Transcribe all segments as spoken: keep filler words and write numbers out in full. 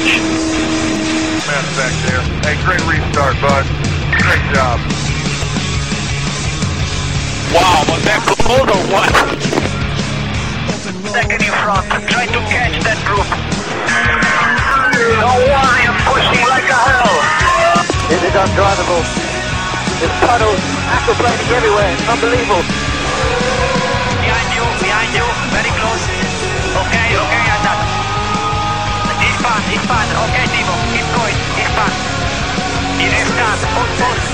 pitch. Man back there. Hey, great restart, bud. Great job. Wow, was that cold or what? Second in front, try to catch that group. Don't worry, I'm pushing like a hell. It is undrivable. There's puddles, aquaplaning everywhere. It's unbelievable. Behind you, behind you, very close. Okay, okay, I'm done. He's fine, he's fine. Okay, Timo, keep going, he's fine. He is done, push, push.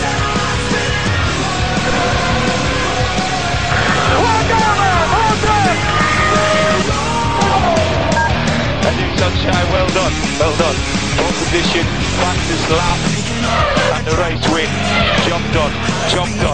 Sunshine, well done, well done. Pole position, fastest lap, and the race win. Job done, job done.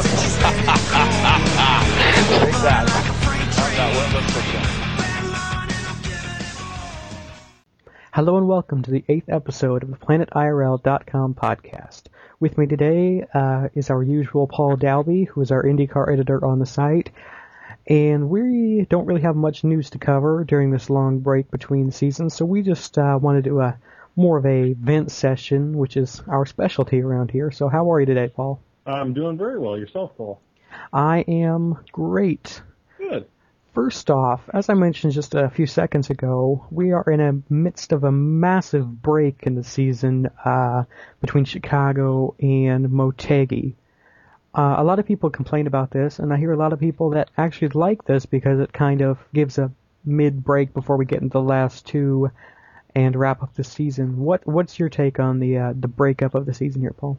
Take that. Have that, well done, Sunshine. Hello and welcome to the eighth episode of the Planet I R L dot com podcast. With me today uh, is our usual Paul Dalby, who is our IndyCar editor on the site. And we don't really have much news to cover during this long break between seasons, so we just uh, want to do a more of a vent session, which is our specialty around here. So how are you today, Paul? I'm doing very well. Yourself, Paul? I am great. Good. First off, as I mentioned just a few seconds ago, we are in the midst of a massive break in the season uh, between Chicago and Motegi. Uh, a lot of people complain about this, and I hear a lot of people that actually like this because it kind of gives a mid-break before we get into the last two and wrap up the season. What What's your take on the uh, the breakup of the season here, Paul?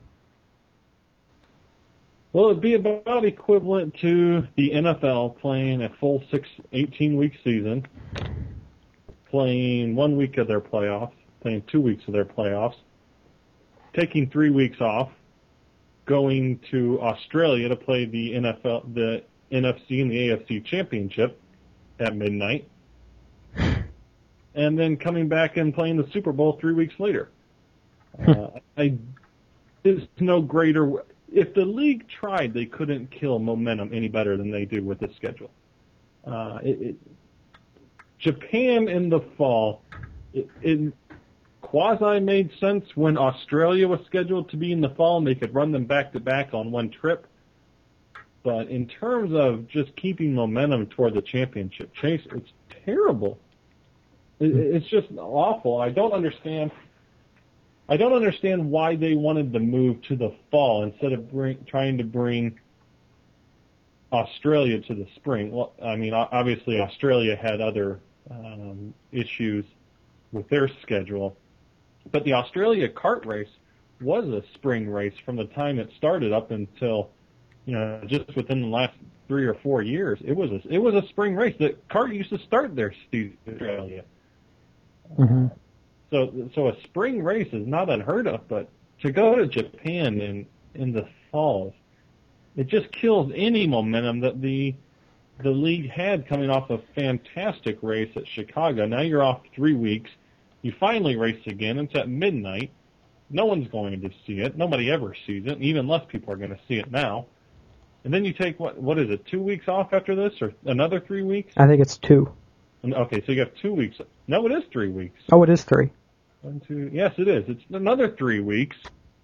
Well, it'd be about equivalent to the N F L playing a full six, eighteen-week season, playing one week of their playoffs, playing two weeks of their playoffs, taking three weeks off, going to Australia to play the N F L, the N F C and the A F C championship at midnight, and then coming back and playing the Super Bowl three weeks later. uh, I, there's no greater. If the league tried, they couldn't kill momentum any better than they do with this schedule. Uh, it, it, Japan in the fall, it, it quasi made sense when Australia was scheduled to be in the fall and they could run them back to back on one trip. But in terms of just keeping momentum toward the championship chase, it's terrible. It, it's just awful. I don't understand. I don't understand why they wanted to move to the fall instead of bring, trying to bring Australia to the spring. Well, I mean, obviously Australia had other um, issues with their schedule. But the Australia kart race was a spring race from the time it started up until, you know, just within the last three or four years. It was a, it was a spring race. The kart used to start their season in Australia. Mm-hmm. So so a spring race is not unheard of, but to go to Japan in, in the fall, it just kills any momentum that the the league had coming off a fantastic race at Chicago. Now you're off three weeks. You finally race again. It's at midnight. No one's going to see it. Nobody ever sees it. Even less people are going to see it now. And then you take, what what is it, two weeks off after this, or another three weeks? I think it's two. Okay, so you have two weeks. No, it is three weeks. Oh, it is three. One, two. Yes, it is. It's another three weeks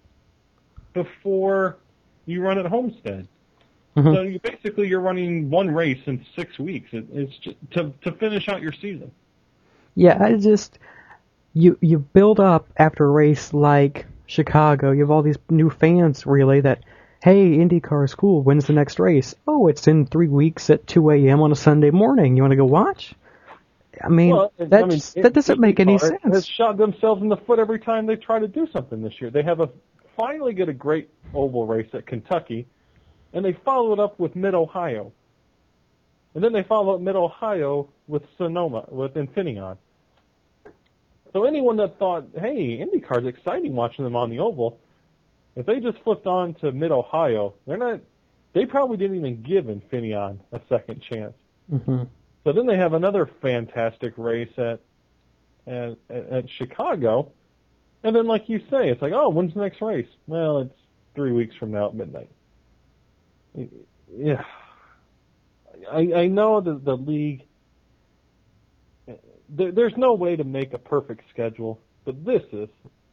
before you run at Homestead. Mm-hmm. So you basically you're running one race in six weeks. It, it's just to to finish out your season. Yeah, I just you you build up after a race like Chicago. You have all these new fans really that, hey, IndyCar is cool. When's the next race? Oh, it's in three weeks at two a.m. on a Sunday morning. You want to go watch? I mean, well, that's, I mean, that doesn't make any sense. sense. Has shot themselves in the foot every time they try to do something this year. They have a finally get a great oval race at Kentucky, and they follow it up with Mid-Ohio. And then they follow up Mid-Ohio with Sonoma, with Infineon. So anyone that thought, hey, IndyCar's exciting watching them on the oval, if they just flipped on to Mid-Ohio, they're not, they probably didn't even give Infineon a second chance. Mm-hmm. So then they have another fantastic race at, at at Chicago, and then like you say, it's like, oh, when's the next race? Well, it's three weeks from now at midnight. Yeah, I I know that the league. There, there's no way to make a perfect schedule. but this is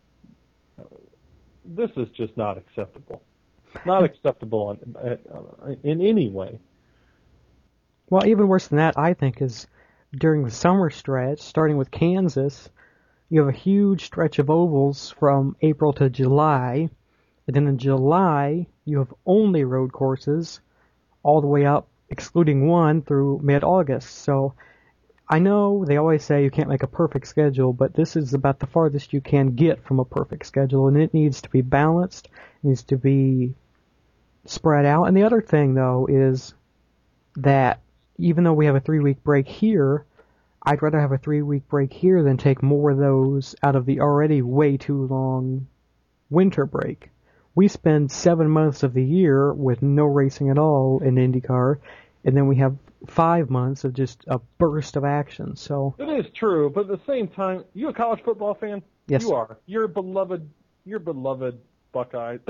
this is just not acceptable. Not acceptable in, in any way. Well, even worse than that, I think, is during the summer stretch, starting with Kansas, you have a huge stretch of ovals from April to July, and then in July, you have only road courses all the way up, excluding one, through mid-August. So I know they always say you can't make a perfect schedule, but this is about the farthest you can get from a perfect schedule, and it needs to be balanced, it needs to be spread out. And the other thing, though, is that even though we have a three-week break here, I'd rather have a three-week break here than take more of those out of the already way too long winter break. We spend seven months of the year with no racing at all in IndyCar, and then we have five months of just a burst of action. So it is true, but at the same time, you a college football fan? Yes. You are. You're beloved. You're beloved Buckeyes.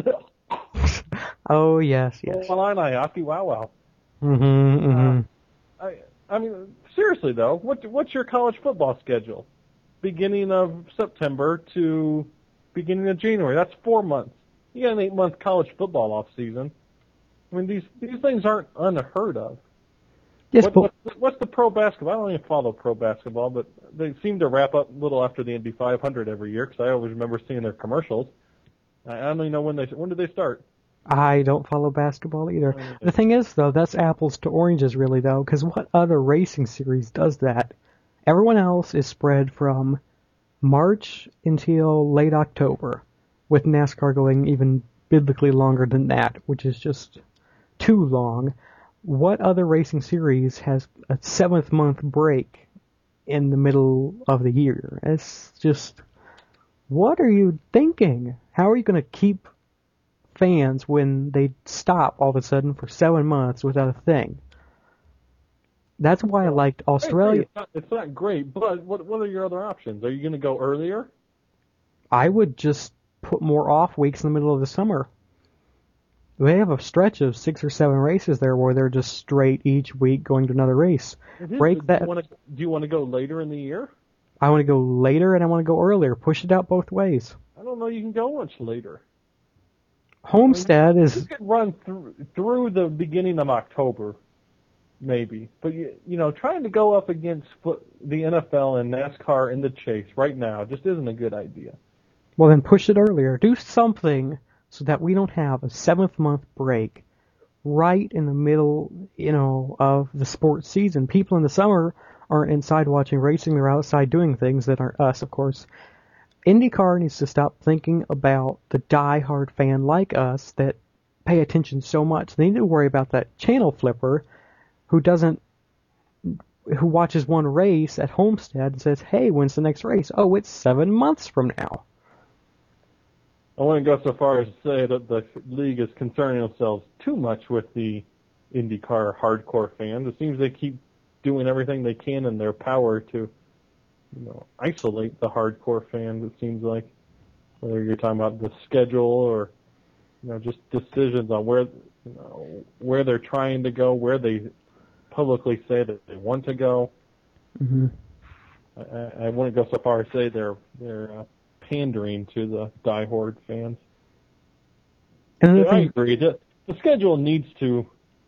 Oh yes, yes. Illini, Aki Wow Wow. Mm-hmm. Mm-hmm. Uh, I, I mean, seriously though, what what's your college football schedule? Beginning of September to beginning of January. That's four months. You got an eight-month college football off season. I mean, these these things aren't unheard of. Yes, what, but what's, what's the pro basketball? I don't even follow pro basketball, but they seem to wrap up a little after the Indy five hundred every year because I always remember seeing their commercials. I don't even know when they when did they start. I don't follow basketball either. The thing is, though, that's apples to oranges, really, though, because what other racing series does that? Everyone else is spread from March until late October, with NASCAR going even biblically longer than that, which is just too long. What other racing series has a seventh month break in the middle of the year? It's just, what are you thinking? How are you going to keep fans when they stop all of a sudden for seven months without a thing? That's why I liked Australia. It's not, it's not great, but what what are your other options? Are you going to go earlier? I would just put more off weeks in the middle of the summer. They have a stretch of six or seven races there where they're just straight each week going to another race. Mm-hmm. Break do that. You wanna, do you want to go later in the year? I want to go later and I want to go earlier. Push it out both ways. I don't know you can go much later. Homestead I mean, is... You could run through, through the beginning of October, maybe. But, you, you know, trying to go up against foot, the N F L and NASCAR in the chase right now just isn't a good idea. Well, then push it earlier. Do something so that we don't have a seventh month break right in the middle, you know, of the sports season. People in the summer aren't inside watching racing. They're outside doing things that aren't us, of course. IndyCar needs to stop thinking about the die-hard fan like us that pay attention so much. They need to worry about that channel flipper who doesn't, who watches one race at Homestead and says, hey, when's the next race? Oh, it's seven months from now. I wouldn't go so far as to say that the league is concerning themselves too much with the IndyCar hardcore fans. It seems they keep doing everything they can in their power to, you know, isolate the hardcore fans. It seems like, whether you're talking about the schedule or, you know, just decisions on where, you know, where they're trying to go, where they publicly say that they want to go. Mm-hmm. I, I wouldn't go so far as to say they're they're uh, pandering to the diehard fans. And yeah, I agree. The, the schedule needs to.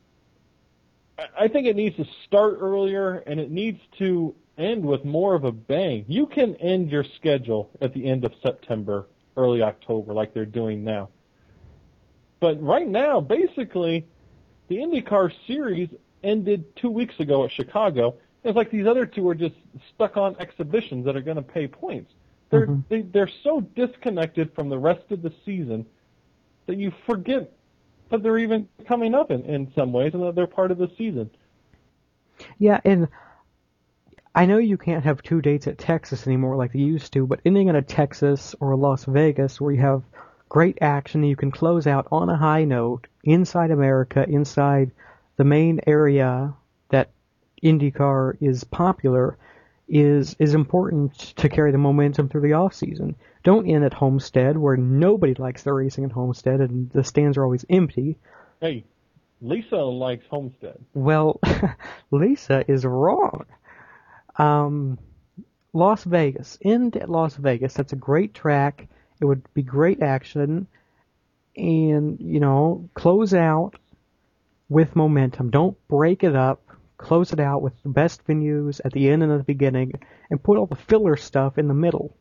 I think it needs to start earlier, and it needs to end with more of a bang. You can end your schedule at the end of September, early October, like they're doing now. But right now, basically, the IndyCar series ended two weeks ago at Chicago. It's like these other two are just stuck on exhibitions that are going to pay points. They're mm-hmm. they, they're so disconnected from the rest of the season that you forget that they're even coming up in, in some ways and that they're part of the season. Yeah, and I know you can't have two dates at Texas anymore like they used to, but ending at a Texas or a Las Vegas where you have great action and you can close out on a high note inside America, inside the main area that IndyCar is popular, is is important to carry the momentum through the off season. Don't end at Homestead where nobody likes the racing at Homestead and the stands are always empty. Hey, Lisa likes Homestead. Well, Lisa is wrong. Um, Las Vegas. End at Las Vegas. That's a great track. It would be great action. And, you know, close out with momentum. Don't break it up. Close it out with the best venues at the end and at the beginning. And put all the filler stuff in the middle.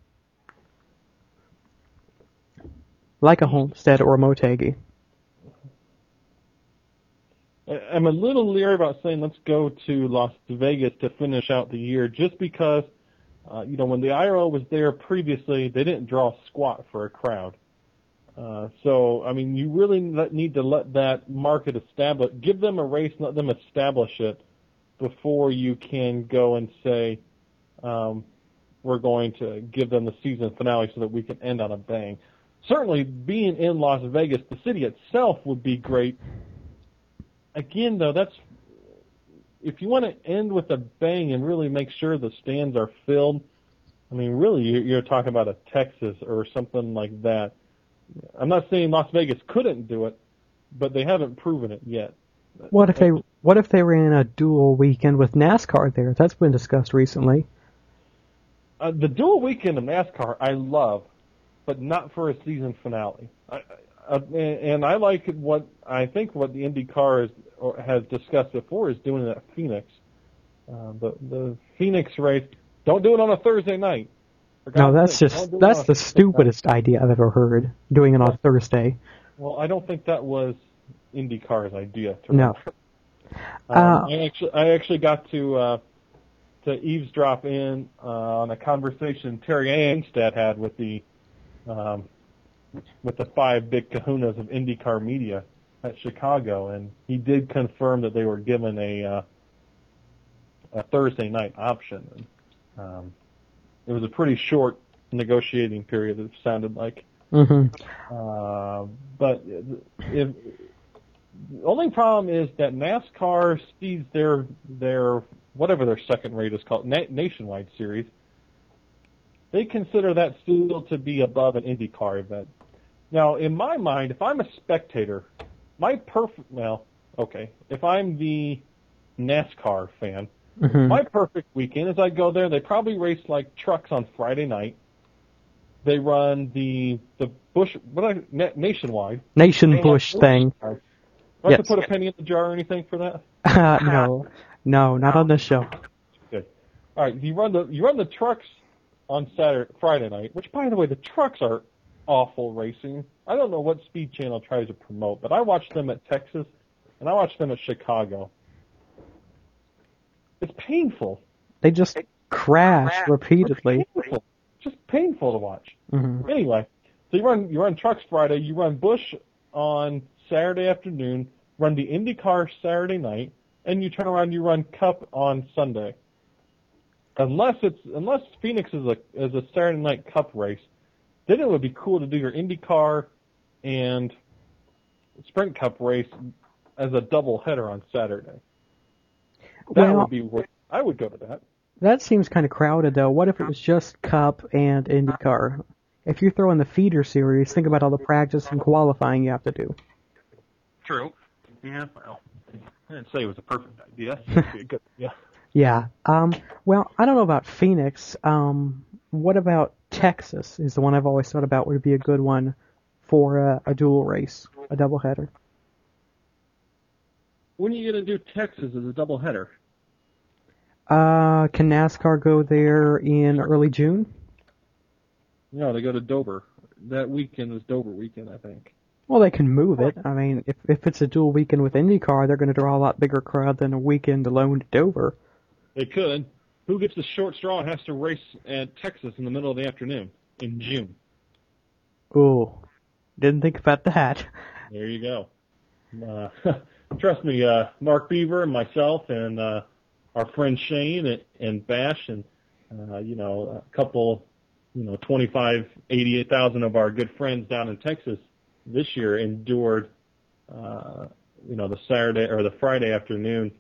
Like a Homestead or a Motegi. I'm a little leery about saying let's go to Las Vegas to finish out the year, just because, uh, you know, when the I R O was there previously, they didn't draw squat for a crowd. Uh, so, I mean, you really need to let that market establish, give them a race, let them establish it before you can go and say, um, we're going to give them the season finale so that we can end on a bang. Certainly, being in Las Vegas, the city itself would be great. Again, though, that's if you want to end with a bang and really make sure the stands are filled. I mean, really, you're talking about a Texas or something like that. I'm not saying Las Vegas couldn't do it, but they haven't proven it yet. What if they What if they ran a dual weekend with NASCAR there? That's been discussed recently. Uh, the dual weekend of NASCAR, I love, but not for a season finale. I, Uh, and I like what I think what the IndyCar is, or has discussed before is doing it at Phoenix. Uh, the the Phoenix race, don't do it on a Thursday night. No, that's just that's the stupidest idea I've ever heard. Doing it on Thursday. Well, I don't think that was IndyCar's idea. To no. Um, uh, I actually I actually got to uh, to eavesdrop in uh, on a conversation Terry Angstad had with the. Um, with the five big kahunas of IndyCar media at Chicago, and he did confirm that they were given a uh, a Thursday night option. And, um, it was a pretty short negotiating period, it sounded like. Mm-hmm. Uh, but if, the only problem is that NASCAR sees their their whatever their second rate is called, na- nationwide series. They consider that still to be above an IndyCar event. Now, in my mind, if I'm a spectator, my perfect, well, okay, if I'm the NASCAR fan, mm-hmm. my perfect weekend is I go there, they probably race like trucks on Friday night. They run the the Busch, what I, na- nationwide. Nation Busch thing. Do I yes. have to put a penny in the jar or anything for that? Uh, no, no, not on this show. Good. All right, you run the you run the trucks on Saturday, Friday night, which, by the way, the trucks are awful racing. I don't know what Speed Channel tries to promote, but I watched them at Texas, and I watched them at Chicago. It's painful. They just crash repeatedly. It's painful. Just painful to watch. Mm-hmm. Anyway, so you run you run trucks Friday, you run Busch on Saturday afternoon, run the IndyCar Saturday night, and you turn around and you run Cup on Sunday. Unless it's unless Phoenix is a is a Saturday night Cup race, then it would be cool to do your IndyCar and Sprint Cup race as a double header on Saturday. That well, would be worth. I would go to that. That seems kind of crowded, though. What if it was just Cup and IndyCar? If you throw in the feeder series, think about all the practice and qualifying you have to do. True. Yeah. Well, I didn't say it was a perfect idea. It'd be a good, yeah. Yeah. Um, well, I don't know about Phoenix. Um, what about Texas is the one I've always thought about would be a good one for a, a dual race, a doubleheader. When are you going to do Texas as a doubleheader? Uh, can NASCAR go there in early June? No, they go to Dover. That weekend is Dover weekend, I think. Well, they can move it. I mean, if if it's a dual weekend with IndyCar, they're going to draw a lot bigger crowd than a weekend alone to Dover. They could. Who gets the short straw and has to race at Texas in the middle of the afternoon in June? Ooh, didn't think about that. There you go. Uh, trust me, uh, Mark Beaver and myself and uh, our friend Shane and, and Bash and, uh, you know, a couple, you know, twenty-five, eighty-eight thousand of our good friends down in Texas this year endured, uh, you know, the Saturday or the Friday afternoon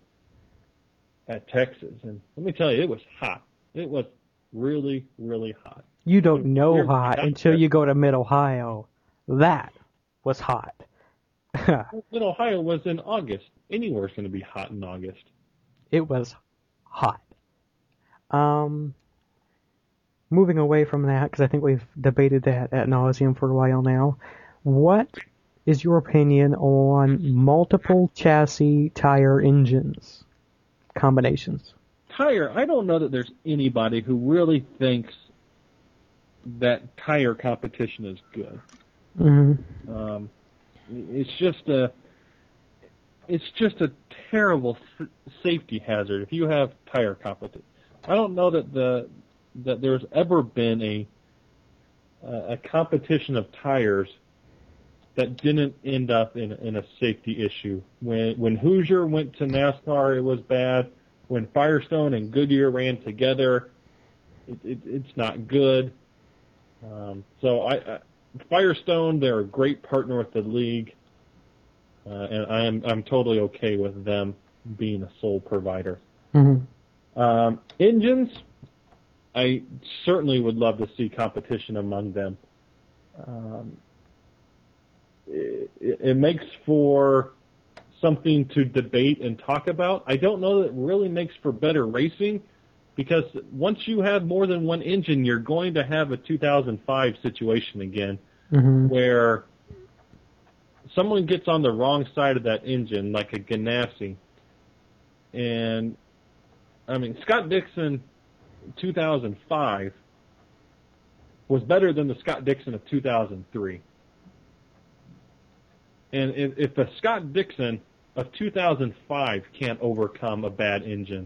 at Texas. And let me tell you, it was hot. It was really, really hot. You don't know You're hot until you go to Mid-Ohio. That was hot. Mid-Ohio was in August. Anywhere's going to be hot in August. It was hot. Um, moving away from that, because I think we've debated that ad nauseum for a while now, what is your opinion on multiple chassis tire engines combinations? Tire, I don't know that there's anybody who really thinks that tire competition is good. Mm-hmm. Um, it's just a, it's just a terrible f- safety hazard if you have tire competition. I don't know that the that there's ever been a a competition of tires that didn't end up in in a safety issue. When when Hoosier went to NASCAR, it was bad. When Firestone and Goodyear ran together, it, it, it's not good. Um, so I, I, Firestone, they're a great partner with the league, uh, and I'm I'm totally okay with them being a sole provider. Mm-hmm. Um, engines, I certainly would love to see competition among them. Um, it, it makes for something to debate and talk about. I don't know that it really makes for better racing, because once you have more than one engine, you're going to have a two thousand five situation again, mm-hmm. where someone gets on the wrong side of that engine, like a Ganassi. And, I mean, Scott Dixon two thousand five was better than the Scott Dixon of two thousand three. And if, if a Scott Dixon of two thousand five can't overcome a bad engine,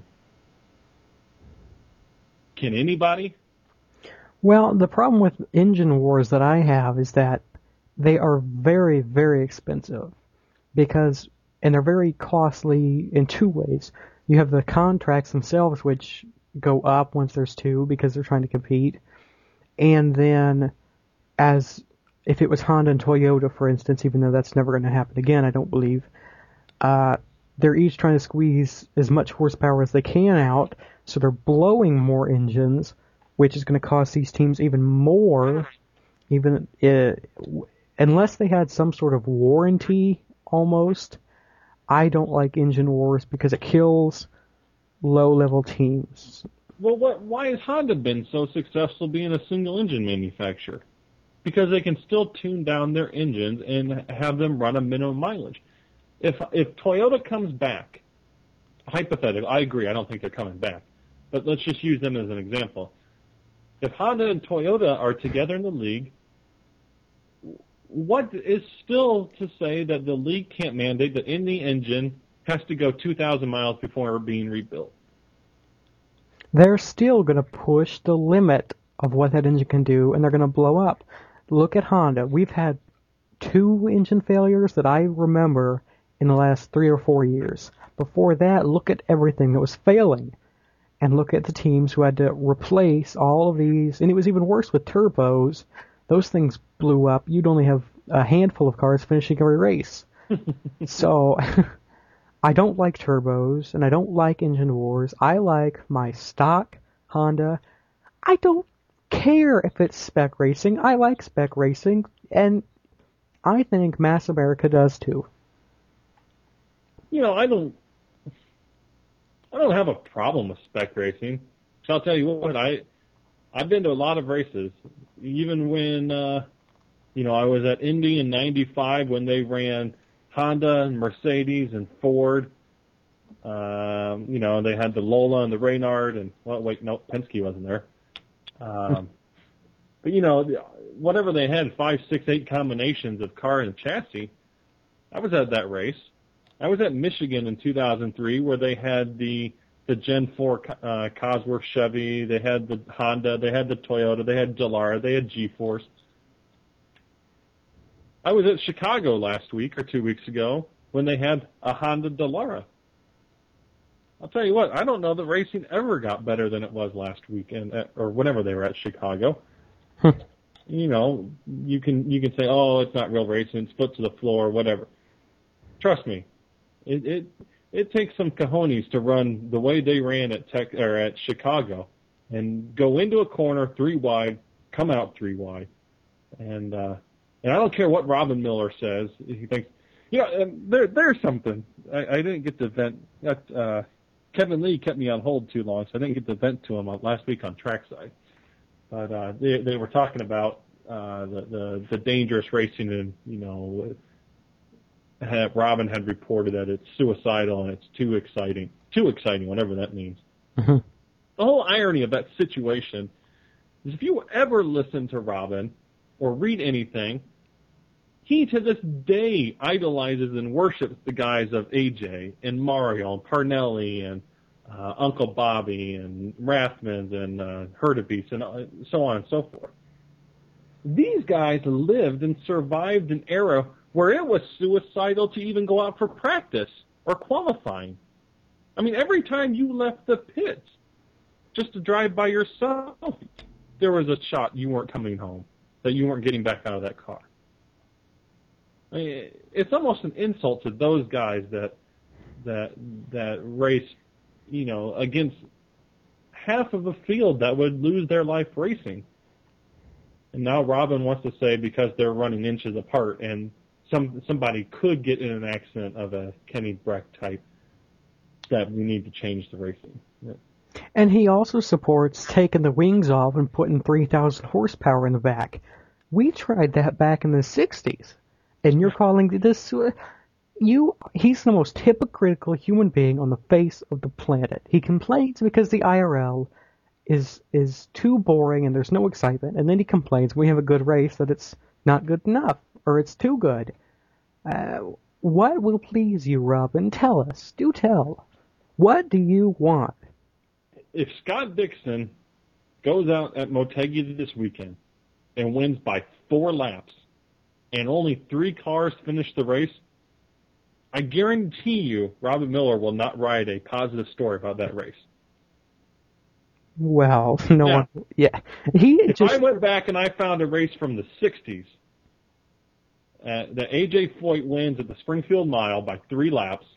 can anybody? Well, the problem with engine wars that I have is that they are very, very expensive, because, and they're very costly in two ways. You have the contracts themselves, which go up once there's two because they're trying to compete. And then, as if it was Honda and Toyota, for instance, even though that's never going to happen again, I don't believe, uh, they're each trying to squeeze as much horsepower as they can out, so they're blowing more engines, which is going to cost these teams even more, even uh, unless they had some sort of warranty, almost. I don't like engine wars because it kills low-level teams. Well, what, why has Honda been so successful being a single-engine manufacturer? Because they can still tune down their engines and have them run a minimum mileage. If if Toyota comes back, hypothetically, I agree, I don't think they're coming back, but let's just use them as an example. If Honda and Toyota are together in the league, what is still to say that the league can't mandate that any engine has to go two thousand miles before being rebuilt? They're still going to push the limit of what that engine can do, and they're going to blow up. Look at Honda. We've had two engine failures that I remember in the last three or four years. Before that, look at everything that was failing. And look at the teams who had to replace all of these. And it was even worse with turbos. Those things blew up. You'd only have a handful of cars finishing every race. So, I don't like turbos, and I don't like engine wars. I like my stock Honda. I don't care if it's spec racing. I like spec racing, and I think Mass America does too. You know, I don't I don't have a problem with spec racing. So I'll tell you what, I I've been to a lot of races. Even when uh you know, I was at Indy in ninety-five when they ran Honda and Mercedes and Ford. Um, you know, they had the Lola and the Reynard, and well, wait, no, Penske wasn't there. Um, but you know, whatever they had, five, six, eight combinations of car and chassis. I was at that race. I was at Michigan in two thousand three, where they had the the Gen four uh, Cosworth Chevy. They had the Honda. They had the Toyota. They had Dallara. They had G-Force. I was at Chicago last week or two weeks ago when they had a Honda Dallara. I'll tell you what, I don't know that racing ever got better than it was last weekend, at, or whenever they were at Chicago. You know, you can you can say, oh, it's not real racing, it's foot to the floor, whatever. Trust me, it it it takes some cojones to run the way they ran at Tech or at Chicago, and go into a corner three wide, come out three wide, and uh, and I don't care what Robin Miller says. He thinks, you know, um, there there's something. I, I didn't get to vent. That, uh, Kevin Lee kept me on hold too long, so I didn't get to vent to him last week on Trackside. But uh, they they were talking about uh, the, the the dangerous racing, and you know, had, Robin had reported that it's suicidal and it's too exciting, too exciting, whatever that means. Mm-hmm. The whole irony of that situation is, if you ever listen to Robin or read anything, he to this day idolizes and worships the guys of A J and Mario and Parnelli and uh, Uncle Bobby and Rathmans and uh, Hurtubise and uh, so on and so forth. These guys lived and survived an era where it was suicidal to even go out for practice or qualifying. I mean, every time you left the pits just to drive by yourself, there was a shot you weren't coming home, that you weren't getting back out of that car. I mean, it's almost an insult to those guys that that that race, you know, against half of a field that would lose their life racing. And now Robin wants to say because they're running inches apart and some somebody could get in an accident of a Kenny Breck type, that we need to change the racing. Yeah. And he also supports taking the wings off and putting three thousand horsepower in the back. We tried that back in the sixties. And you're calling this, uh, you, he's the most hypocritical human being on the face of the planet. He complains because the I R L is, is too boring and there's no excitement. And then he complains we have a good race that it's not good enough or it's too good. Uh, what will please you, Robin? Tell us. Do tell. What do you want? If Scott Dixon goes out at Motegi this weekend and wins by four laps, and only three cars finish the race, I guarantee you Robin Miller will not write a positive story about that race. Well, no now, one... Yeah. He if just... I went back and I found a race from the sixties, uh, that A J Foyt wins at the Springfield Mile by three laps,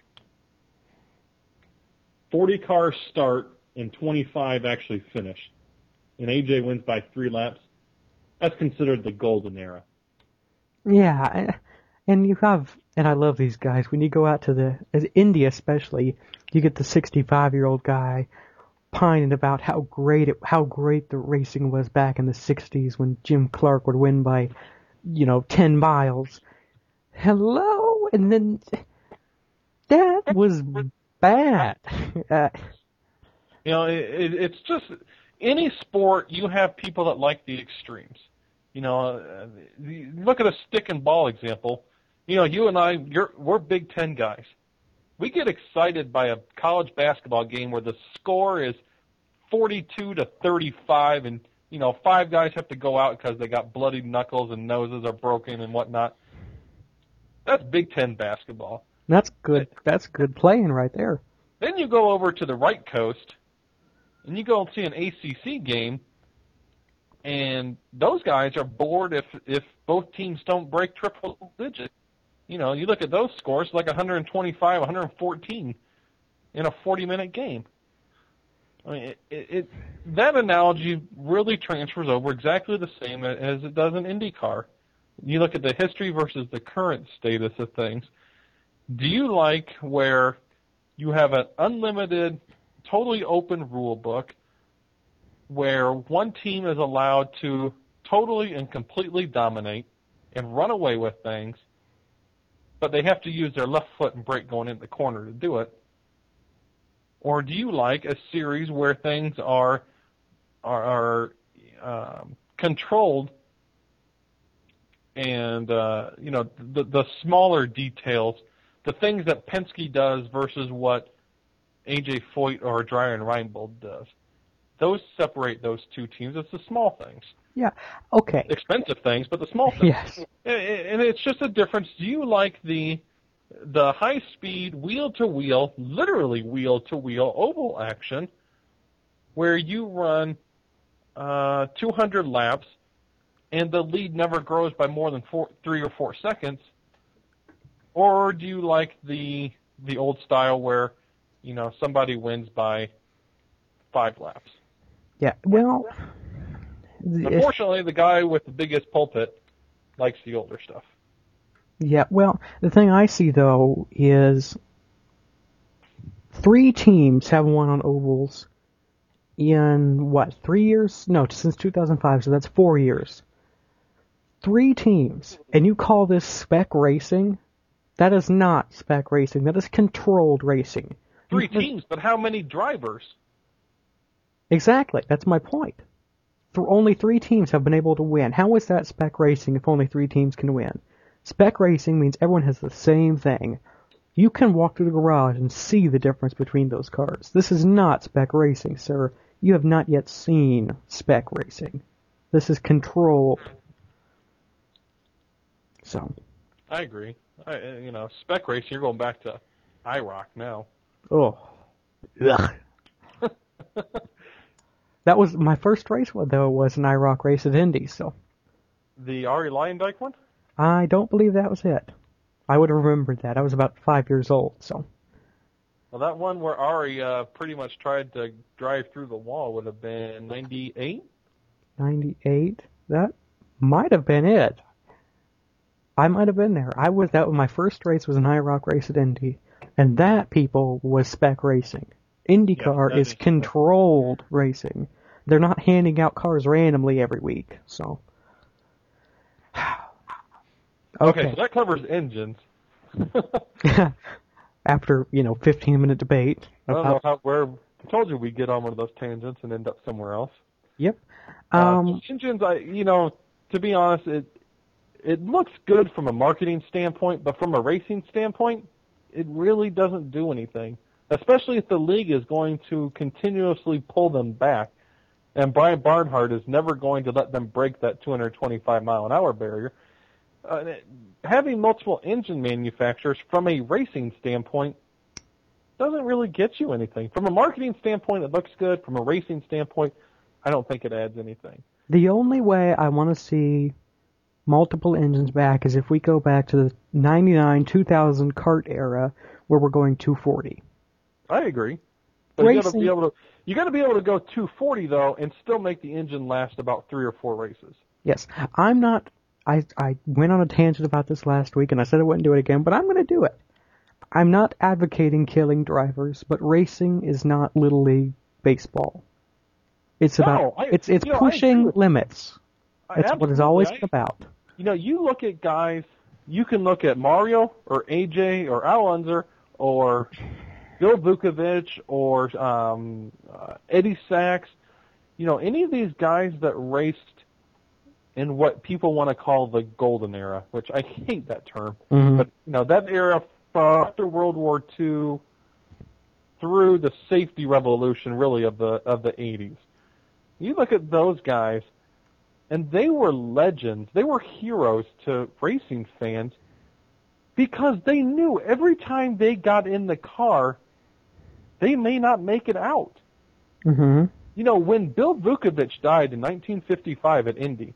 forty cars start, and twenty-five actually finish, and A J wins by three laps, that's considered the golden era. Yeah, and you have, and I love these guys, when you go out to the, as India especially, you get the sixty-five-year-old guy pining about how great it, how great the racing was back in the sixties when Jim Clark would win by, you know, ten miles. Hello? And then, that was bad. Uh, you know, it, it, it's just, any sport, you have people that like the extremes. You know, uh, look at a stick and ball example. You know, you and I, you're, we're Big Ten guys. We get excited by a college basketball game where the score is forty-two to thirty-five, and you know, five guys have to go out because they got bloodied knuckles and noses are broken and whatnot. That's Big Ten basketball. That's good. That's good playing right there. Then you go over to the right coast, and you go and see an A C C game. And those guys are bored if if both teams don't break triple digit. You know, you look at those scores, like one twenty-five, one fourteen in a forty-minute game. I mean, it, it, it, that analogy really transfers over exactly the same as it does in IndyCar. You look at the history versus the current status of things. Do you like where you have an unlimited, totally open rule book, where one team is allowed to totally and completely dominate and run away with things, but they have to use their left foot and brake going into the corner to do it? Or do you like a series where things are are, are um, controlled and, uh, you know, the, the smaller details, the things that Penske does versus what A J Foyt or Dreyer and Reinbold does? Those separate those two teams. It's the small things. Yeah. Okay. Expensive things, but the small things. Yes. And it's just a difference. Do you like the the high-speed, wheel-to-wheel, literally wheel-to-wheel oval action where you run uh, two hundred laps and the lead never grows by more than four, three or four seconds? Or do you like the the old style where, you know, somebody wins by five laps? Yeah, well... Unfortunately, the guy with the biggest pulpit likes the older stuff. Yeah, well, the thing I see, though, is three teams have won on ovals in, what, three years? No, since two thousand five, so that's four years. Three teams, and you call this spec racing? That is not spec racing. That is controlled racing. Three You- teams, but how many drivers? Exactly. That's my point. Th- only three teams have been able to win. How is that spec racing if only three teams can win? Spec racing means everyone has the same thing. You can walk through the garage and see the difference between those cars. This is not spec racing, sir. You have not yet seen spec racing. This is controlled. So, I agree. I, uh, you know, spec racing, you're going back to I R O C now. oh. Ugh. That was my first race, though, was an I R O C race at Indy, so The Ari Leyendijk one? I don't believe that was it. I would have remembered that. I was about five years old, so. Well, that one where Ari uh, pretty much tried to drive through the wall would have been ninety-eight? ninety-eight? That might have been it. I might have been there. I was, that my first race was an I R O C race at Indy, and that, people, was spec racing. IndyCar Yeah, that is is- controlled racing. They're not handing out cars randomly every week, so. Okay, Okay. so that covers engines. After, you know, fifteen minute debate. I don't know About, how, where, I told you we'd get on one of those tangents and end up somewhere else. yep. Uh, Um, engines, I, you know, to be honest, it it looks good from a marketing standpoint, but from a racing standpoint, it really doesn't do anything. Especially if the league is going to continuously pull them back, and Brian Barnhart is never going to let them break that two hundred twenty-five mile an hour barrier. Uh, having multiple engine manufacturers from a racing standpoint doesn't really get you anything. From a marketing standpoint, it looks good. From a racing standpoint, I don't think it adds anything. The only way I want to see multiple engines back is if we go back to the ninety-nine two thousand kart era where we're going two forty. I agree. But you got to Racing- be able to you got to be able to go two forty though and still make the engine last about three or four races. Yes, I'm not. I I went on a tangent about this last week, and I said I wouldn't do it again, but I'm going to do it. I'm not advocating killing drivers, but racing is not Little League baseball. It's No, about I- it's it's you know, I pushing agree. limits. I That's what it's always absolutely- been about. You know, you look at guys. You can look at Mario or A J or Al Unser or Bill Vukovich or um, uh, Eddie Sachs. You know, any of these guys that raced in what people want to call the golden era, which I hate that term, Mhm. but you know that era from after World War Two through the safety revolution, really of the of the eighties. You look at those guys, and they were legends. They were heroes to racing fans because they knew every time they got in the car, they may not make it out. Mm-hmm. You know, when Bill Vukovich died in nineteen fifty-five at Indy,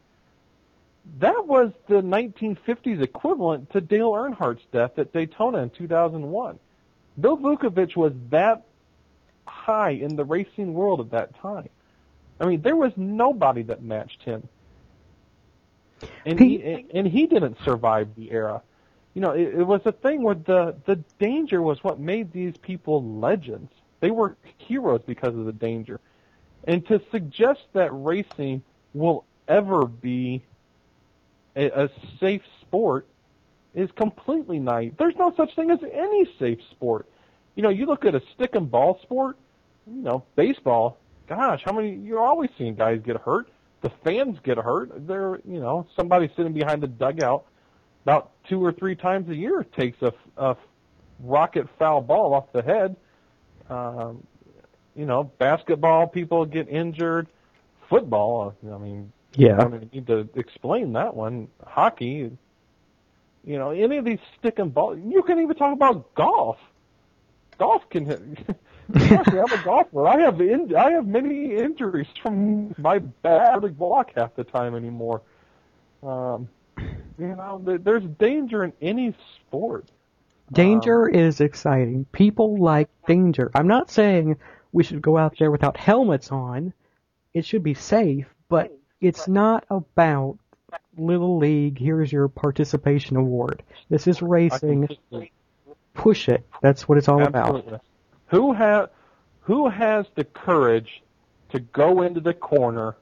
that was the nineteen fifties equivalent to Dale Earnhardt's death at Daytona in two thousand one. Bill Vukovich was that high in the racing world at that time. I mean, there was nobody that matched him. And he, and he didn't survive the era. You know, it, it was a thing where the, the danger was what made these people legends. They were heroes because of the danger. And to suggest that racing will ever be a, a safe sport is completely naive. There's no such thing as any safe sport. You know, you look at a stick and ball sport, you know, baseball, gosh, how many, you're always seeing guys get hurt. The fans get hurt. They're, you know, somebody sitting behind the dugout about two or three times a year takes a, a rocket foul ball off the head. Um, you know, basketball, people get injured. Football, I mean, Yeah. I don't even need to explain that one. Hockey, you know, any of these stick and ball. You can even talk about golf. Golf can hit. Especially, I'm a golfer. I have in, I have many injuries from my bad block half the time anymore. Um, you know, there, there's danger in any sport. Danger is exciting. People like danger. I'm not saying we should go out there without helmets on. It should be safe, but it's not about Little League, here's your participation award. This is I racing. completely- Push it. That's what it's all Absolutely. about. Who has who has the courage to go into the corner,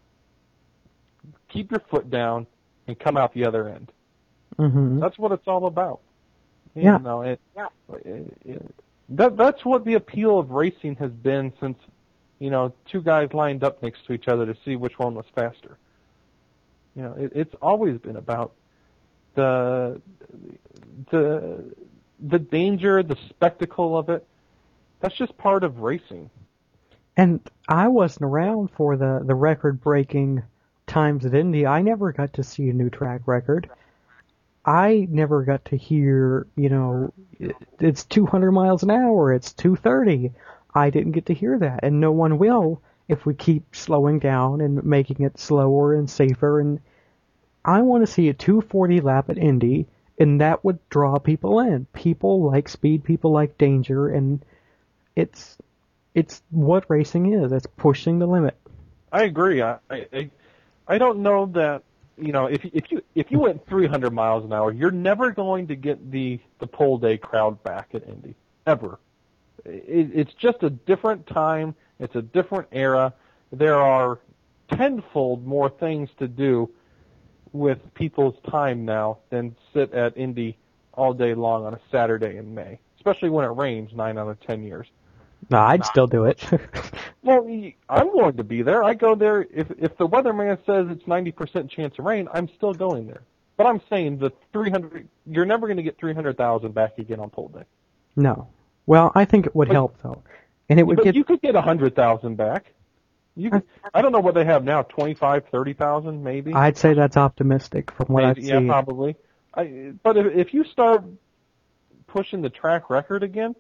keep your foot down, and come out the other end. Mm-hmm. That's what it's all about. You Yeah. know, it, it, it, that that's what the appeal of racing has been since, you know, two guys lined up next to each other to see which one was faster. You know, it, it's always been about the the the danger, the spectacle of it. That's just part of racing. And I wasn't around for the, the record-breaking times at Indy. I never got to see a new track record. I never got to hear, you know, it's two hundred miles an hour, it's two thirty. I didn't get to hear that, and no one will if we keep slowing down and making it slower and safer. And I want to see a two forty lap at Indy, and that would draw people in. People like speed, people like danger, and it's it's what racing is. It's pushing the limit. I agree. I I, I don't know that. You know, if if you if you went three hundred miles an hour, you're never going to get the the pole day crowd back at Indy ever. It, it's just a different time. It's a different era. There are tenfold more things to do with people's time now than sit at Indy all day long on a Saturday in May, especially when it rains nine out of ten years. No, I'd still do it. Well, I'm going to be there. I go there if if the weatherman says it's ninety percent chance of rain. I'm still going there. But I'm saying the three hundred. You're never going to get three hundred thousand back again on pole day. No. Well, I think it would But- help though, and it would But get. you could get a hundred thousand back. You could, I don't know what they have now. Twenty-five, thirty thousand, maybe. I'd say that's optimistic from what I've Maybe, yeah, seen. probably. I, but if, if you start pushing the track record again,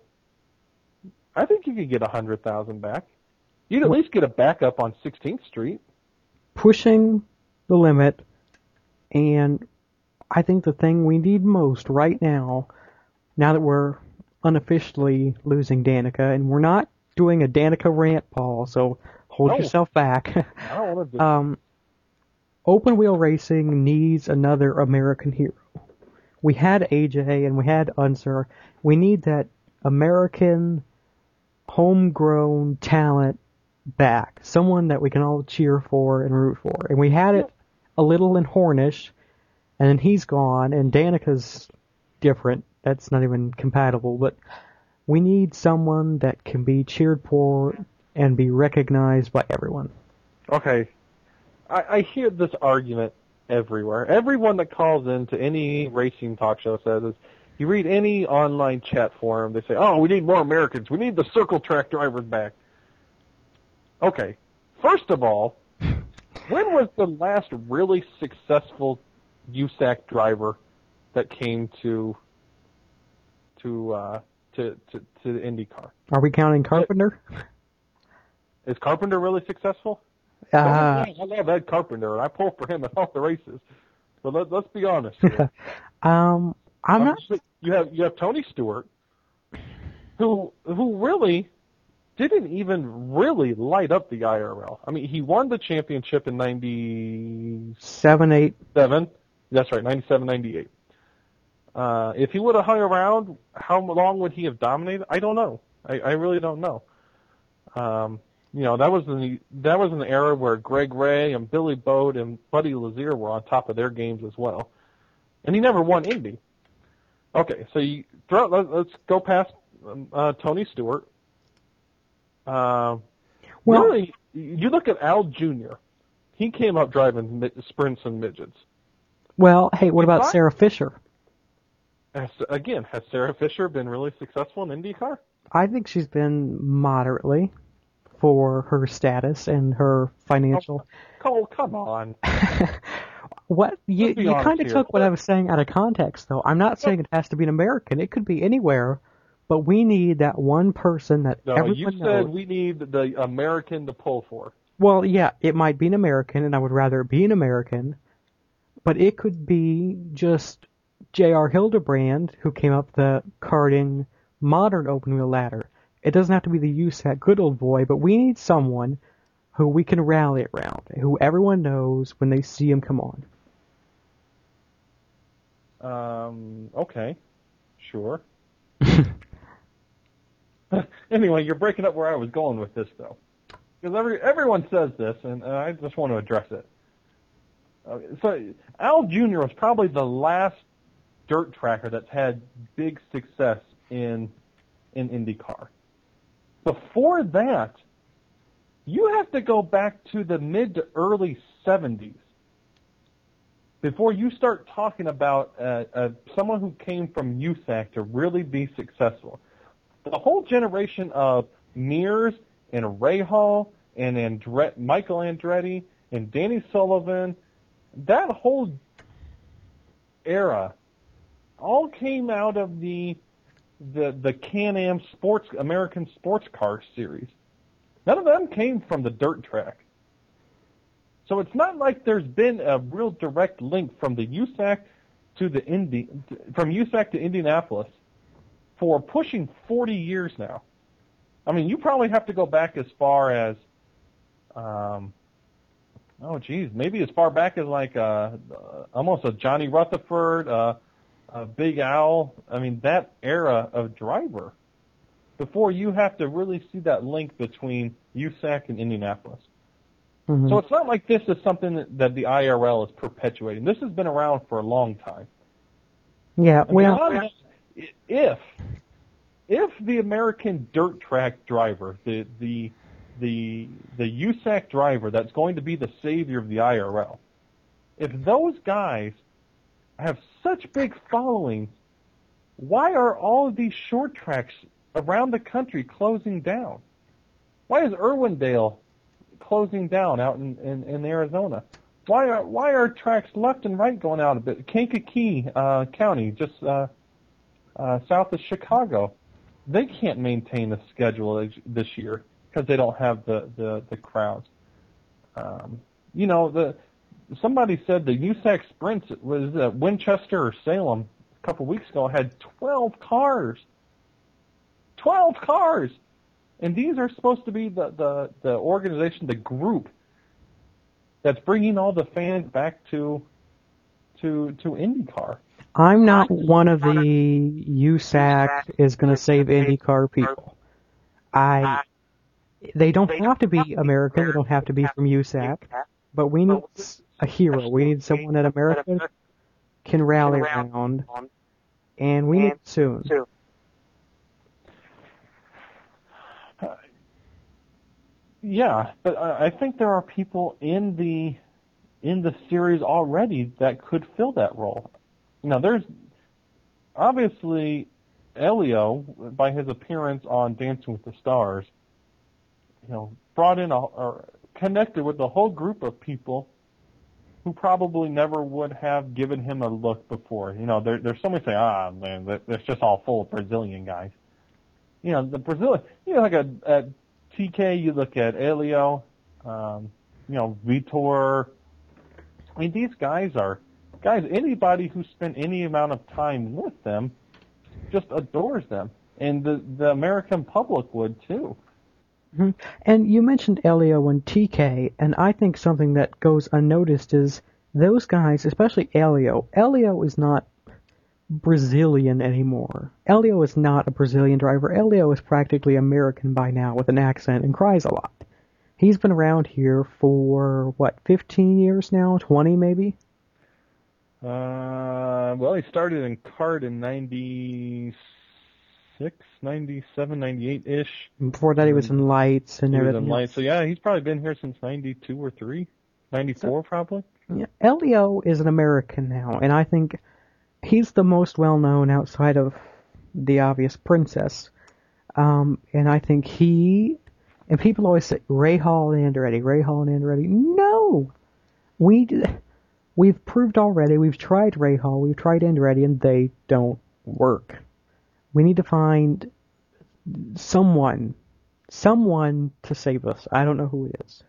I think you could get a hundred thousand back. You'd at What- least get a backup on Sixteenth Street. Pushing the limit, and I think the thing we need most right now, now that we're unofficially losing Danica, and we're not doing a Danica rant, Paul, so hold No. yourself back. I don't want to. Do um, open wheel racing needs another American hero. We had A J and we had Unser. We need that American homegrown talent back. Someone that we can all cheer for and root for. And we had it a little in Hornish, and then he's gone, and Danica's different. That's not even compatible, but we need someone that can be cheered for and be recognized by everyone. Okay, I, I hear this argument everywhere. Everyone that calls into any racing talk show says is, you read any online chat forum, they say, oh, we need more Americans. We need the circle track drivers back. Okay, first of all, when was the last really successful U S A C driver that came to to uh, to, to to the IndyCar? Are we counting Carpenter? Is Carpenter really successful? Uh, I love Ed Carpenter, and I pull for him in all the races. But let, let's be honest here. um, I'm not. Obviously, You have you have Tony Stewart, who who really didn't even really light up the I R L. I mean, he won the championship in ninety-seven. Seven, eight. That's right, ninety-seven, ninety-eight. Uh, if he would have hung around, how long would he have dominated? I don't know. I, I really don't know. Um, you know, that was the that was an era where Greg Ray and Billy Bode and Buddy Lazier were on top of their games as well, and he never won Indy. Okay, so you throw, let, let's go past uh, Tony Stewart. Uh, Well- really, you look at Al Junior He came up driving mid, sprints and midgets. Well, hey, what It's about fine. Sarah Fisher? Has, again, has Sarah Fisher been really successful in IndyCar? I think she's been moderately for her status and her financial. Cole, come on. What you Let's be you honest kind of here. took what I was saying out of context, though. I'm not saying it has to be an American. It could be anywhere, but we need that one person that No, everyone you knows. said we need the American to pull for. Well, yeah, it might be an American, and I would rather it be an American, but it could be just J R Hildebrand, who came up the karting modern open wheel ladder. It doesn't have to be the U S A C good old boy, but we need someone who we can rally around, who everyone knows when they see him come on. Um, okay, sure. Anyway, you're breaking up where I was going with this, though. because every everyone says this, and, and I just want to address it. Uh, so Al Junior was probably the last dirt tracker that's had big success in in IndyCar. Before that, you have to go back to the mid to early seventies before you start talking about uh, uh, someone who came from U S A C to really be successful. The whole generation of Mears and Ray Hall and Andre- Michael Andretti and Danny Sullivan, that whole era all came out of the the the Can-Am sports American sports car series. None of them came from the dirt track. So it's not like there's been a real direct link from the U S A C to the Indy from U S A C to Indianapolis for pushing forty years now. I mean, you probably have to go back as far as um oh geez, maybe as far back as like uh, uh almost a Johnny Rutherford, uh a Big Al. I mean, that era of driver before you have to really see that link between U S A C and Indianapolis. Mm-hmm. So it's not like this is something that, that the I R L is perpetuating. This has been around for a long time. Yeah, I mean, well, if if the American dirt track driver, the the the the U S A C driver that's going to be the savior of the I R L, if those guys have such big followings, why are all of these short tracks around the country closing down? Why is Irwindale closing down out in, in, in Arizona? Why are why are tracks left and right going out a bit? Kankakee uh, County, just uh, uh, south of Chicago, they can't maintain a schedule this year because they don't have the, the, the crowds. Um, you know, the somebody said the U S A C Sprints was uh, Winchester or Salem a couple weeks ago had twelve cars. twelve cars! And these are supposed to be the, the, the organization, the group that's bringing all the fans back to to to IndyCar. I'm not one of the U S A C is going to save IndyCar people. I they don't have to be American. They don't have to be from U S A C. But we need a hero. We need someone that America can rally around, and we need it soon. Yeah, but I think there are people in the in the series already that could fill that role. Now, there's obviously Elio, by his appearance on Dancing with the Stars, you know, brought in a, or connected with a whole group of people who probably never would have given him a look before. You know, there, there's so many say, ah, man, that's just all full of Brazilian guys. You know, the Brazilian, you know, like a, a T K, you look at Elio, um, you know, Vitor. I mean, these guys are, guys, anybody who spent any amount of time with them just adores them. And the, the American public would, too. Mm-hmm. And you mentioned Elio and T K, and I think something that goes unnoticed is those guys, especially Elio. Elio is not Brazilian anymore. Elio is not a Brazilian driver. Elio is practically American by now with an accent and cries a lot. He's been around here for, what, fifteen years now? twenty maybe? Uh, well, he started in kart in ninety-six, ninety-seven, ninety-eight-ish. Before that, he was in lights and he everything. Was in lights. So, yeah, he's probably been here since ninety-two or three, ninety-four so, probably. Yeah, Elio is an American now, and I think he's the most well-known outside of the obvious Princess. Um, and I think he, and people always say, Ray Hall and Andretti, Ray Hall and Andretti. No! We, we've proved already, we've tried Ray Hall, we've tried Andretti, and they don't work. We need to find someone, someone to save us. I don't know who it is.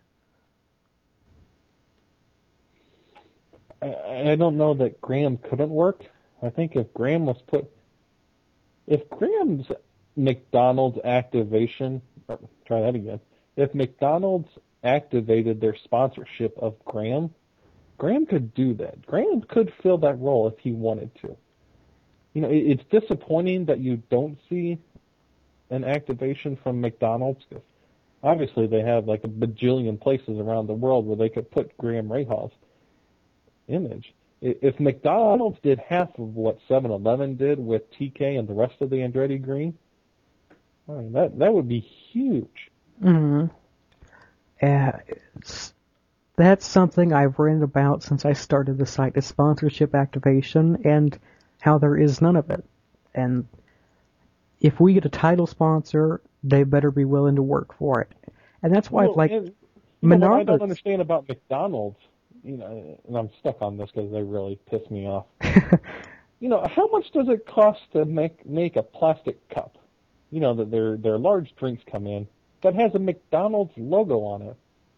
I, I don't know that Graham couldn't work. I think if Graham was put, if Graham's McDonald's activation, or try that again, if McDonald's activated their sponsorship of Graham, Graham could do that. Graham could fill that role if he wanted to. You know, it, it's disappointing that you don't see an activation from McDonald's. obviously they have like a bajillion places around the world where they could put Graham Rahal's image. If McDonald's did half of what seven eleven did with T K and the rest of the Andretti green, I mean, that that would be huge. Mm-hmm. Uh, it's, that's something I've written about since I started the site, is sponsorship activation and how there is none of it. And if we get a title sponsor, they better be willing to work for it. And that's why, well, like, and, you know, what I don't Menards. understand about McDonald's, you know, and I'm stuck on this because they really piss me off. You know, how much does it cost to make make a plastic cup? You know, that their their large drinks come in that has a McDonald's logo on it.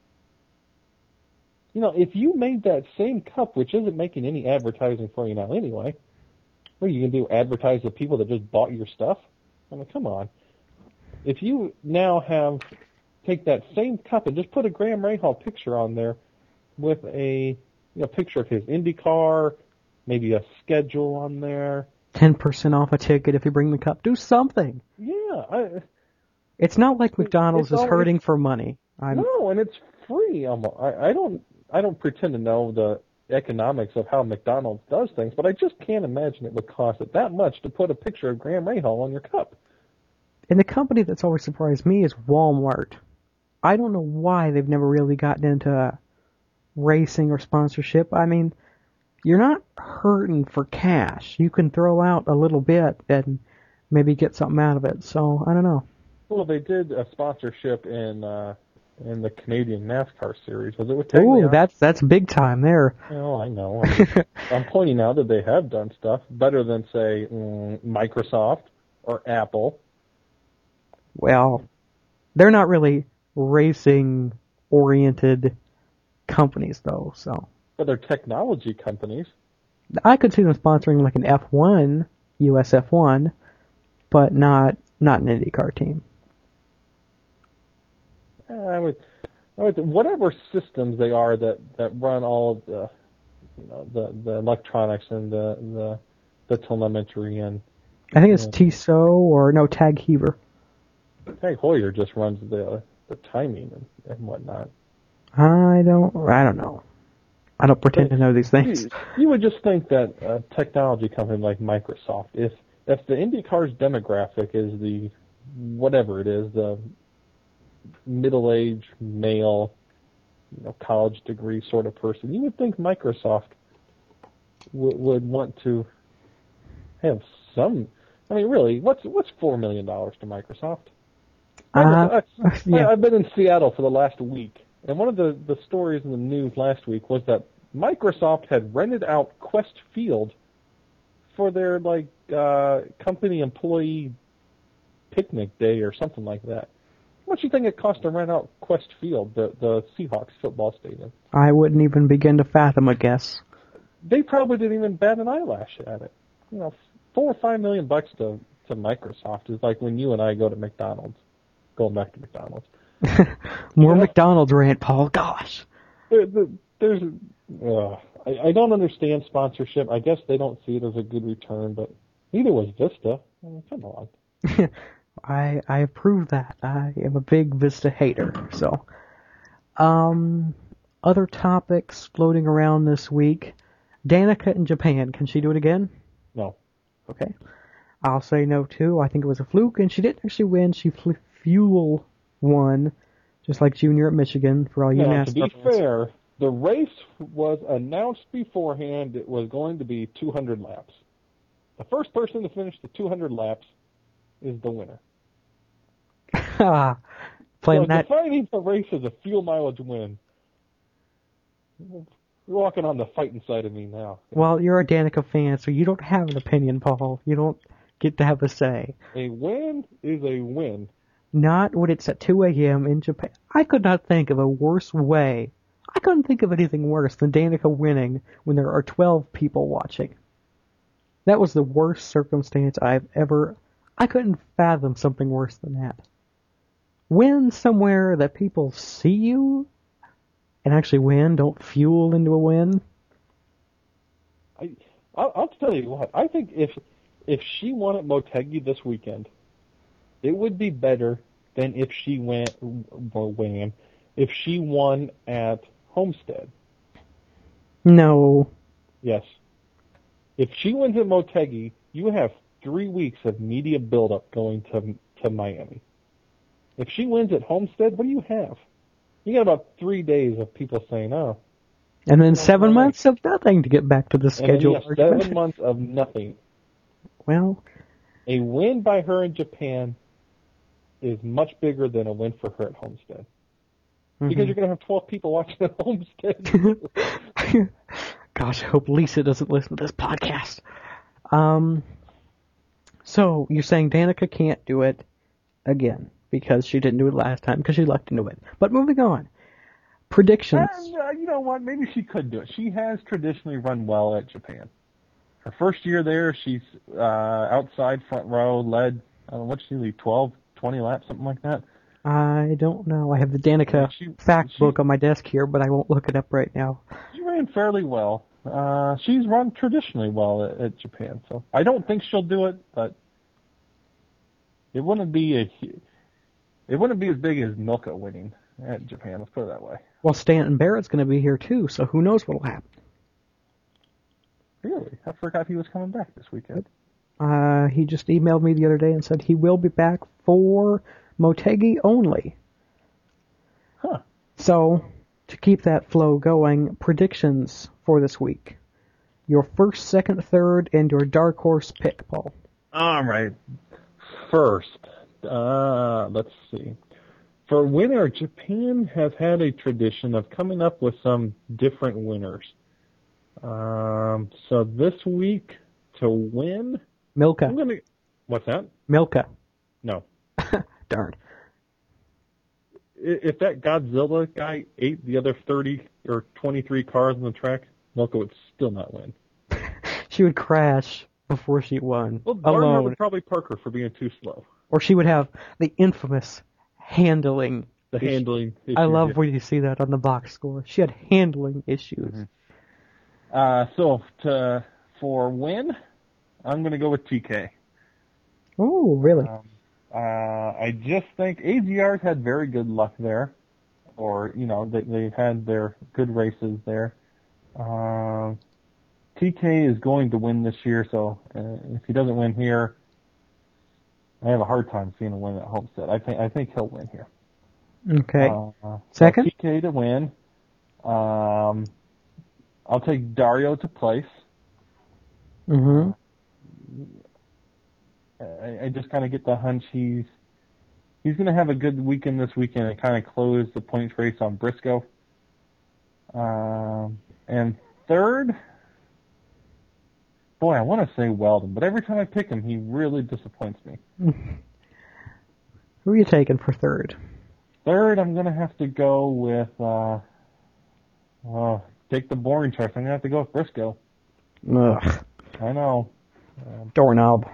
You know, if you made that same cup, which isn't making any advertising for you now anyway, what are you going to do, advertise to people that just bought your stuff? I mean, come on. If you now have, take that same cup and just put a Graham Rahal picture on there with a you know, picture of his IndyCar, maybe a schedule on there. ten percent off a ticket if you bring the cup. Do something. Yeah. I, It's not like McDonald's it's is always, hurting for money. I'm, no, and it's free. I'm, I, I don't I don't pretend to know the economics of how McDonald's does things, but I just can't imagine it would cost it that much to put a picture of Graham Rahal on your cup. And the company that's always surprised me is Walmart. I don't know why they've never really gotten into racing or sponsorship. I mean, you're not hurting for cash. You can throw out a little bit and maybe get something out of it. So, I don't know. Well, they did a sponsorship in uh, in the Canadian NASCAR series. Was it with Oh, Tagliafico? that's that's big time there. Well, I know. I'm, I'm pointing out that they have done stuff better than, say, mm, Microsoft or Apple. Well, they're not really racing-oriented companies, though, so. But they're technology companies. I could see them sponsoring like an F one, U S F one, but not not an IndyCar team. I would, I would, whatever systems they are that, that run all of the, you know, the, the electronics and the, the the telemetry and. I think it's Yeah. T S O or no Tag Heuer. Tag Heuer just runs the the timing and, and whatnot. I don't I don't know. I don't pretend to know these things. You, you would just think that a technology company like Microsoft, if if the IndyCar's demographic is the whatever it is, the middle-aged male, you know, college degree sort of person, you would think Microsoft w- would want to have some. I mean, really, what's what's four million dollars to Microsoft? Uh, I, yeah. I've been in Seattle for the last week, and one of the, the stories in the news last week was that Microsoft had rented out Quest Field for their like uh, company employee picnic day or something like that. How much do you think it cost to rent out Quest Field, the the Seahawks football stadium? I wouldn't even begin to fathom a guess. They probably didn't even bat an eyelash at it. You know, four or five million bucks to to Microsoft is like when you and I go to McDonald's. Going back to McDonald's. More Yeah. McDonald's rant, Paul. Gosh. There, there, there's, uh, I, I don't understand sponsorship. I guess they don't see it as a good return, but neither was Vista. I mean, come on. I I approve that. I am a big Vista hater. So, um, other topics floating around this week. Danica in Japan. Can she do it again? No. Okay. I'll say no too. I think it was a fluke, and she didn't actually win. She flew fuel won, just like Junior at Michigan for all you Now, to NASCAR be fans. fair, the race was announced beforehand. It was going to be two hundred laps. The first person to finish the two hundred laps is the winner. Playing so that. defining the race as a fuel mileage win. You're walking on the fighting side of me now. Well, you're a Danica fan, so you don't have an opinion, Paul. You don't get to have a say. A win is a win. Not when it's at two a.m. in Japan. I could not think of a worse way. I couldn't think of anything worse than Danica winning when there are twelve people watching. That was the worst circumstance I've ever... I couldn't fathom something worse than that. Win somewhere that people see you and actually win, don't fuel into a win. I, I'll, I'll tell you what. I think if if she won at Motegi this weekend, it would be better than if she went, well, win, if she won at Homestead. No. Yes. If she wins at Motegi, you have three weeks of media buildup going to to Miami. If she wins at Homestead, what do you have? You got about three days of people saying, oh. And then seven months of nothing to get back to the schedule. And then, yes, seven months of nothing. Well, a win by her in Japan is much bigger than a win for her at Homestead. mm-hmm. Because you're going to have twelve people watching at Homestead. Gosh, I hope Lisa doesn't listen to this podcast. Um, so, you're saying Danica can't do it again because she didn't do it last time because she lucked into it. But moving on. Predictions. Uh, you know what? Maybe she could do it. She has traditionally run well at Japan. Her first year there, she's uh, outside front row, led, I don't know, what did she lead, twelve, twenty laps, something like that? I don't know. I have the Danica she, fact she, book on my desk here, but I won't look it up right now. She ran fairly well. Uh, she's run traditionally well at, at Japan, so I don't think she'll do it, but it wouldn't be a, it wouldn't be as big as Milka winning at Japan. Let's put it that way. Well, Stanton Barrett's going to be here too, so who knows what'll happen. Really? I forgot he was coming back this weekend. Uh, he just emailed me the other day and said he will be back for Motegi only. Huh. So, to keep that flow going, predictions for this week. Your first, second, third, and your dark horse pick, Paul. All right. First, uh, let's see. For winner, Japan has had a tradition of coming up with some different winners. Um, so this week, to win... Milka. I'm gonna, what's that? Milka. No. Darn. If that Godzilla guy ate the other thirty or twenty-three cars on the track, Milka would still not win. She would crash before she won. Well, Gardner alone. would probably park her for being too slow. Or she would have the infamous handling. The issue. handling issues. I love yeah. when you see that on the box score. She had handling issues. Mm-hmm. Uh, so, to, for win, I'm going to go with T K. Oh, really? Um, uh, I just think A Z R's had very good luck there. Or, you know, they, they've had their good races there. Uh, T K is going to win this year, so uh, if he doesn't win here, I have a hard time seeing him win at Homestead. I think I think he'll win here. Okay. Uh, Second? T K to win. Um, I'll take Dario to place. Mm-hmm. I, I just kind of get the hunch he's he's going to have a good weekend this weekend and kind of close the points race on Briscoe. Um, and third, boy, I want to say Weldon, but every time I pick him, he really disappoints me. Who are you taking for third? Third, I'm going to have to go with, uh, uh, take the boring choice. I'm going to have to go with Briscoe. Ugh. I know. Um, Doorknob.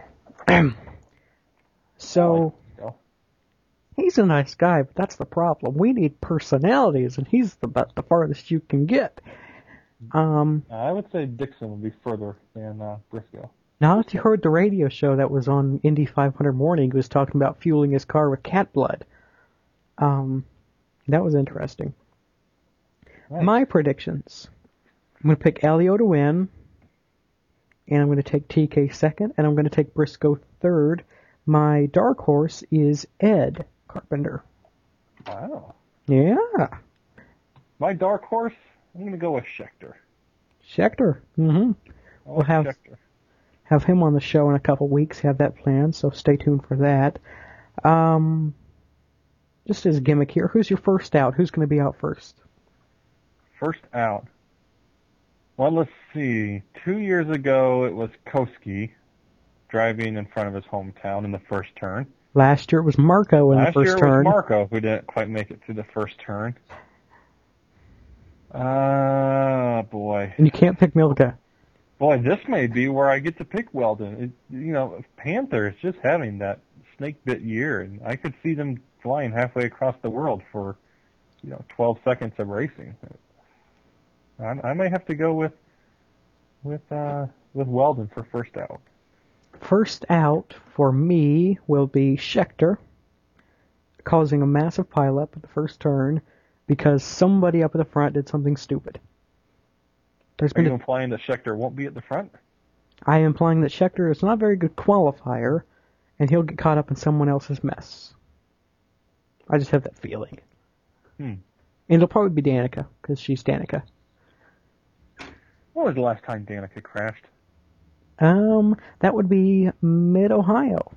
So, I like he's a nice guy, but that's the problem. We need personalities, and he's the about the farthest you can get. Um, uh, I would say Dixon would be further than uh, Briscoe. Now that you heard the radio show that was on Indy five hundred Morning, he was talking about fueling his car with cat blood. Um, that was interesting. Right. My predictions. I'm going to pick Elio to win, and I'm going to take T K second, and I'm going to take Briscoe third. My dark horse is Ed Carpenter. Wow. Yeah. My dark horse, I'm going to go with Schechter. Schechter. Mm-hmm. We'll have Schechter. have him on the show in a couple weeks, have that planned, so stay tuned for that. Um, just as a gimmick here, who's your first out? Who's going to be out first? First out. Well, let's see. Two years ago, it was Koski driving in front of his hometown in the first turn. Last year it was Marco in Last the first year turn. it was Marco who didn't quite make it through the first turn. Ah, boy. And you can't pick Milka. Boy, this may be where I get to pick Weldon. It, you know, Panther is just having that snake bit year, and I could see them flying halfway across the world for, you know, twelve seconds of racing. I, I may have to go with with uh, with Weldon for first out. First out for me will be Schechter. causing a massive pileup at the first turn because somebody up at the front did something stupid. There's Are been you a, implying that Scheckter won't be at the front? I am implying that Scheckter is not a very good qualifier, and he'll get caught up in someone else's mess. I just have that feeling. Hmm. And it'll probably be Danica, because she's Danica. When was the last time Danica crashed? Um, that would be Mid-Ohio.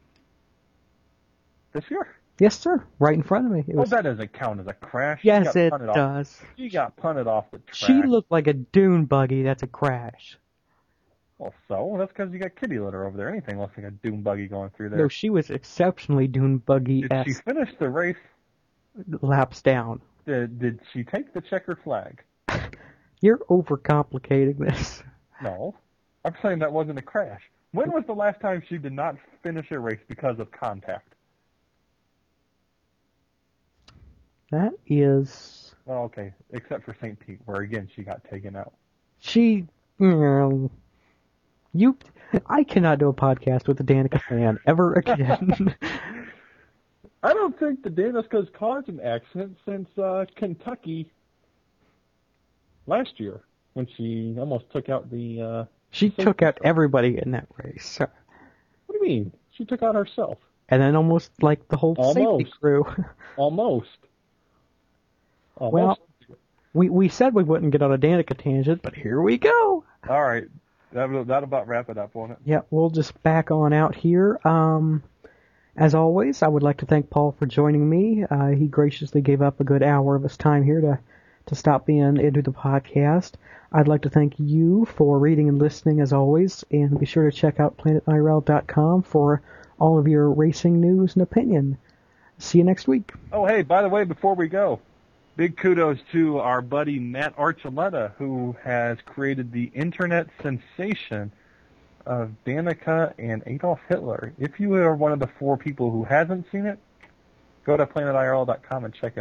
This year? Yes, sir. Right in front of me. It Well, was, that doesn't count as a crash. She yes, got it punted off- does. She got punted off the track. She looked like a dune buggy. That's a crash. Well, so? That's because you got kitty litter over there. Anything looks like a dune buggy going through there. No, she was exceptionally dune Did she buggy-esque. finish the race? Laps down. Did, did she take the checkered flag? You're overcomplicating this. No. I'm saying that wasn't a crash. When was the last time she did not finish a race because of contact? That is... Well, okay, except for Saint Pete, where again she got taken out. She... You... you I cannot do a podcast with a Danica fan ever again. I don't think the Danica's caused an accident since uh, Kentucky last year, when she almost took out the... Uh, she took out everybody in that race. What do you mean? She took out herself. And then almost, like, the whole Almost. safety crew. Almost. Almost. Well, we we said we wouldn't get on a Danica tangent, but here we go. All right. That'll, that'll about wrap it up, won't it? Yeah, we'll just back on out here. Um, as always, I would like to thank Paul for joining me. Uh, he graciously gave up a good hour of his time here to, to stop in into the podcast. I'd like to thank you for reading and listening as always, and be sure to check out planet I R L dot com for all of your racing news and opinion. See you next week. Oh, hey, by the way, before we go, big kudos to our buddy Matt Archuleta, who has created the internet sensation of Danica and Adolf Hitler. If you are one of the four people who hasn't seen it, go to planet I R L dot com and check it out.